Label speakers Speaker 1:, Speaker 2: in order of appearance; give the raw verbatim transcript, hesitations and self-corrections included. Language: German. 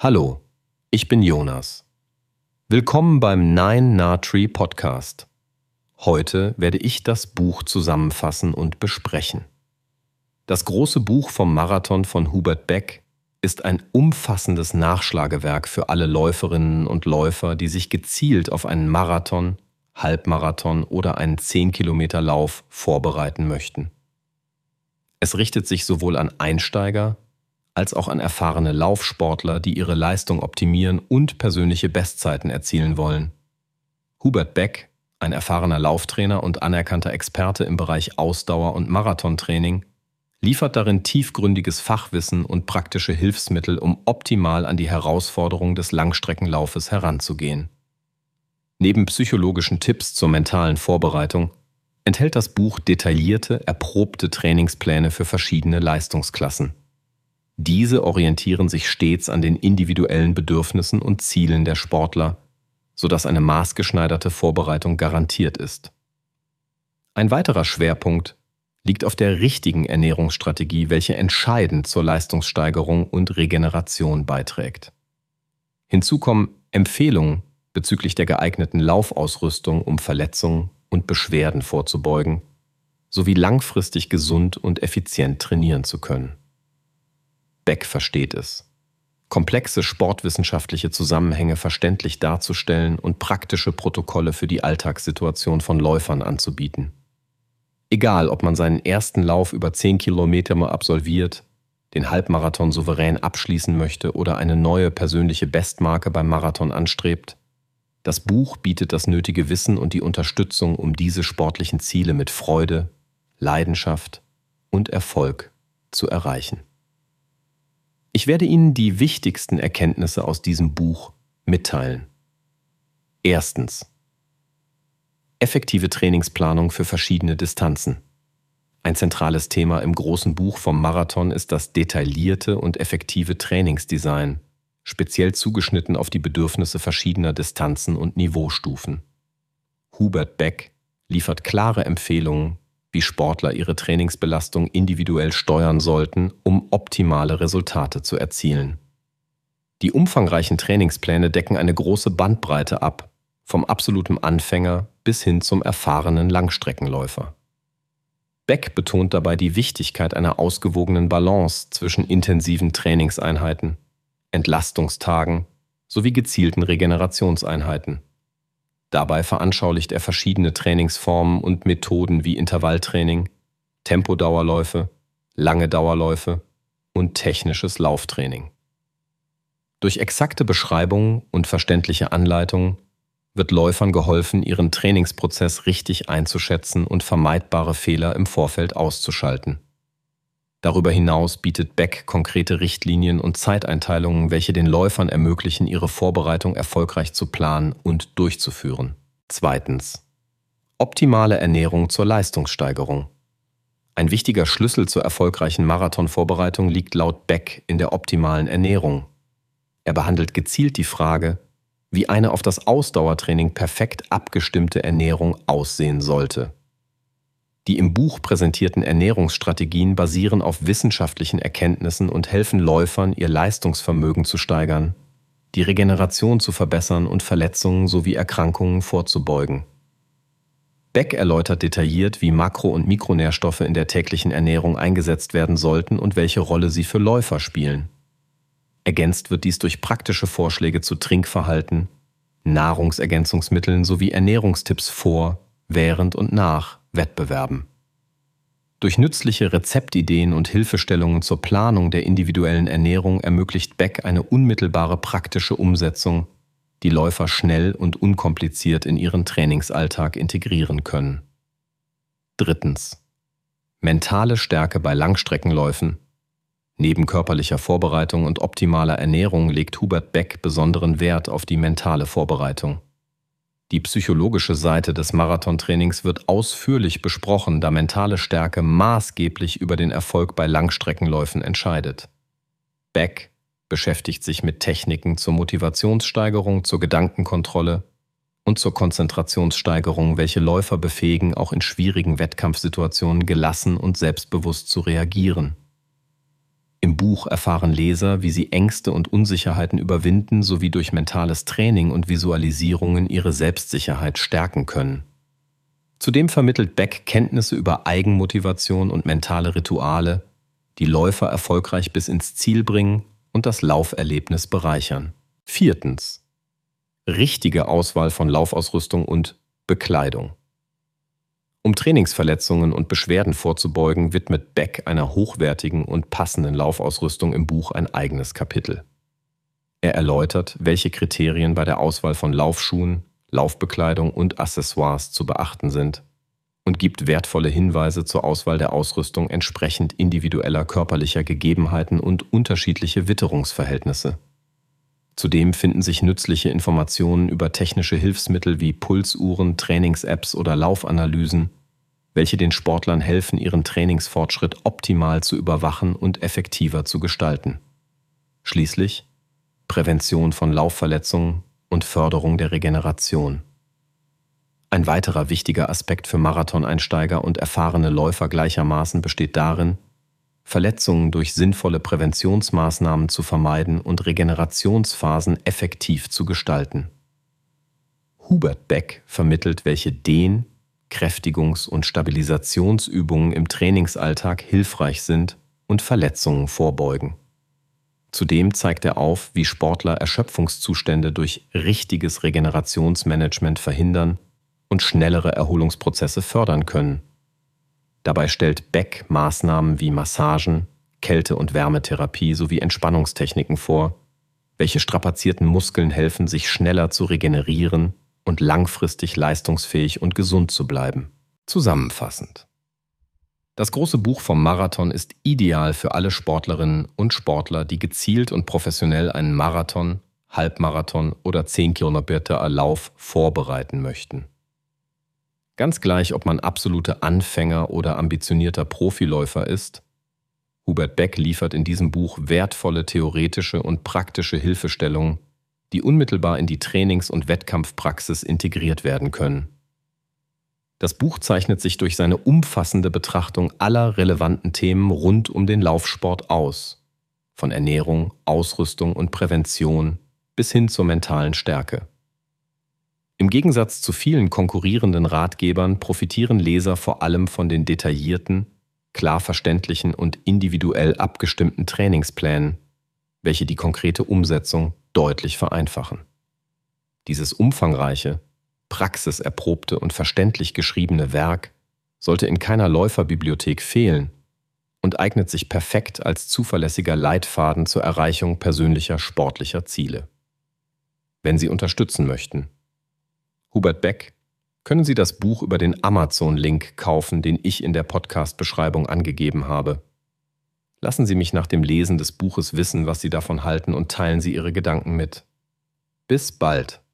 Speaker 1: Hallo, ich bin Jonas. Willkommen beim Nine Na Tree Podcast. Heute werde ich das Buch zusammenfassen und besprechen. Das große Buch vom Marathon von Hubert Beck ist ein umfassendes Nachschlagewerk für alle Läuferinnen und Läufer, die sich gezielt auf einen Marathon, Halbmarathon oder einen zehn Kilometer Lauf vorbereiten möchten. Es richtet sich sowohl an Einsteiger als auch an erfahrene Laufsportler, die ihre Leistung optimieren und persönliche Bestzeiten erzielen wollen. Hubert Beck, ein erfahrener Lauftrainer und anerkannter Experte im Bereich Ausdauer- und Marathontraining, liefert darin tiefgründiges Fachwissen und praktische Hilfsmittel, um optimal an die Herausforderung des Langstreckenlaufes heranzugehen. Neben psychologischen Tipps zur mentalen Vorbereitung enthält das Buch detaillierte, erprobte Trainingspläne für verschiedene Leistungsklassen. Diese orientieren sich stets an den individuellen Bedürfnissen und Zielen der Sportler, sodass eine maßgeschneiderte Vorbereitung garantiert ist. Ein weiterer Schwerpunkt liegt auf der richtigen Ernährungsstrategie, welche entscheidend zur Leistungssteigerung und Regeneration beiträgt. Hinzu kommen Empfehlungen bezüglich der geeigneten Laufausrüstung, um Verletzungen und Beschwerden vorzubeugen, sowie langfristig gesund und effizient trainieren zu können. Beck versteht es, komplexe sportwissenschaftliche Zusammenhänge verständlich darzustellen und praktische Protokolle für die Alltagssituation von Läufern anzubieten. Egal, ob man seinen ersten Lauf über zehn Kilometer mal absolviert, den Halbmarathon souverän abschließen möchte oder eine neue persönliche Bestmarke beim Marathon anstrebt, das Buch bietet das nötige Wissen und die Unterstützung, um diese sportlichen Ziele mit Freude, Leidenschaft und Erfolg zu erreichen. Ich werde Ihnen die wichtigsten Erkenntnisse aus diesem Buch mitteilen. Erstens. Effektive Trainingsplanung für verschiedene Distanzen. Ein zentrales Thema im großen Buch vom Marathon ist das detaillierte und effektive Trainingsdesign, speziell zugeschnitten auf die Bedürfnisse verschiedener Distanzen und Niveaustufen. Hubert Beck liefert klare Empfehlungen, wie Sportler ihre Trainingsbelastung individuell steuern sollten, um optimale Resultate zu erzielen. Die umfangreichen Trainingspläne decken eine große Bandbreite ab, vom absoluten Anfänger bis hin zum erfahrenen Langstreckenläufer. Beck betont dabei die Wichtigkeit einer ausgewogenen Balance zwischen intensiven Trainingseinheiten, Entlastungstagen sowie gezielten Regenerationseinheiten. Dabei veranschaulicht er verschiedene Trainingsformen und Methoden wie Intervalltraining, Tempodauerläufe, lange Dauerläufe und technisches Lauftraining. Durch exakte Beschreibungen und verständliche Anleitungen wird Läufern geholfen, ihren Trainingsprozess richtig einzuschätzen und vermeidbare Fehler im Vorfeld auszuschalten. Darüber hinaus bietet Beck konkrete Richtlinien und Zeiteinteilungen, welche den Läufern ermöglichen, ihre Vorbereitung erfolgreich zu planen und durchzuführen. Zweitens. Optimale Ernährung zur Leistungssteigerung. Ein wichtiger Schlüssel zur erfolgreichen Marathonvorbereitung liegt laut Beck in der optimalen Ernährung. Er behandelt gezielt die Frage, wie eine auf das Ausdauertraining perfekt abgestimmte Ernährung aussehen sollte. Die im Buch präsentierten Ernährungsstrategien basieren auf wissenschaftlichen Erkenntnissen und helfen Läufern, ihr Leistungsvermögen zu steigern, die Regeneration zu verbessern und Verletzungen sowie Erkrankungen vorzubeugen. Beck erläutert detailliert, wie Makro- und Mikronährstoffe in der täglichen Ernährung eingesetzt werden sollten und welche Rolle sie für Läufer spielen. Ergänzt wird dies durch praktische Vorschläge zu Trinkverhalten, Nahrungsergänzungsmitteln sowie Ernährungstipps vor, während und nach Wettbewerben. Durch nützliche Rezeptideen und Hilfestellungen zur Planung der individuellen Ernährung ermöglicht Beck eine unmittelbare praktische Umsetzung, die Läufer schnell und unkompliziert in ihren Trainingsalltag integrieren können. Drittens. Mentale Stärke bei Langstreckenläufen. Neben körperlicher Vorbereitung und optimaler Ernährung legt Hubert Beck besonderen Wert auf die mentale Vorbereitung. Die psychologische Seite des Marathontrainings wird ausführlich besprochen, da mentale Stärke maßgeblich über den Erfolg bei Langstreckenläufen entscheidet. Beck beschäftigt sich mit Techniken zur Motivationssteigerung, zur Gedankenkontrolle und zur Konzentrationssteigerung, welche Läufer befähigen, auch in schwierigen Wettkampfsituationen gelassen und selbstbewusst zu reagieren. Im Buch erfahren Leser, wie sie Ängste und Unsicherheiten überwinden sowie durch mentales Training und Visualisierungen ihre Selbstsicherheit stärken können. Zudem vermittelt Beck Kenntnisse über Eigenmotivation und mentale Rituale, die Läufer erfolgreich bis ins Ziel bringen und das Lauferlebnis bereichern. Viertens. Richtige Auswahl von Laufausrüstung und Bekleidung. Um Trainingsverletzungen und Beschwerden vorzubeugen, widmet Beck einer hochwertigen und passenden Laufausrüstung im Buch ein eigenes Kapitel. Er erläutert, welche Kriterien bei der Auswahl von Laufschuhen, Laufbekleidung und Accessoires zu beachten sind und gibt wertvolle Hinweise zur Auswahl der Ausrüstung entsprechend individueller körperlicher Gegebenheiten und unterschiedliche Witterungsverhältnisse. Zudem finden sich nützliche Informationen über technische Hilfsmittel wie Pulsuhren, Trainings-Apps oder Laufanalysen, welche den Sportlern helfen, ihren Trainingsfortschritt optimal zu überwachen und effektiver zu gestalten. Schließlich Prävention von Laufverletzungen und Förderung der Regeneration. Ein weiterer wichtiger Aspekt für Marathoneinsteiger und erfahrene Läufer gleichermaßen besteht darin, Verletzungen durch sinnvolle Präventionsmaßnahmen zu vermeiden und Regenerationsphasen effektiv zu gestalten. Hubert Beck vermittelt, welche Dehn-, Kräftigungs- und Stabilisationsübungen im Trainingsalltag hilfreich sind und Verletzungen vorbeugen. Zudem zeigt er auf, wie Sportler Erschöpfungszustände durch richtiges Regenerationsmanagement verhindern und schnellere Erholungsprozesse fördern können. Dabei stellt Beck Maßnahmen wie Massagen, Kälte- und Wärmetherapie sowie Entspannungstechniken vor, welche strapazierten Muskeln helfen, sich schneller zu regenerieren und langfristig leistungsfähig und gesund zu bleiben. Zusammenfassend. Das große Buch vom Marathon ist ideal für alle Sportlerinnen und Sportler, die gezielt und professionell einen Marathon, Halbmarathon oder zehn Kilometer Lauf vorbereiten möchten. Ganz gleich, ob man absolute Anfänger oder ambitionierter Profiläufer ist, Hubert Beck liefert in diesem Buch wertvolle theoretische und praktische Hilfestellungen, die unmittelbar in die Trainings- und Wettkampfpraxis integriert werden können. Das Buch zeichnet sich durch seine umfassende Betrachtung aller relevanten Themen rund um den Laufsport aus, von Ernährung, Ausrüstung und Prävention bis hin zur mentalen Stärke. Im Gegensatz zu vielen konkurrierenden Ratgebern profitieren Leser vor allem von den detaillierten, klar verständlichen und individuell abgestimmten Trainingsplänen, welche die konkrete Umsetzung deutlich vereinfachen. Dieses umfangreiche, praxiserprobte und verständlich geschriebene Werk sollte in keiner Läuferbibliothek fehlen und eignet sich perfekt als zuverlässiger Leitfaden zur Erreichung persönlicher sportlicher Ziele. Wenn Sie unterstützen möchten, Hubert Beck, können Sie das Buch über den Amazon-Link kaufen, den ich in der Podcast-Beschreibung angegeben habe. Lassen Sie mich nach dem Lesen des Buches wissen, was Sie davon halten und teilen Sie Ihre Gedanken mit. Bis bald!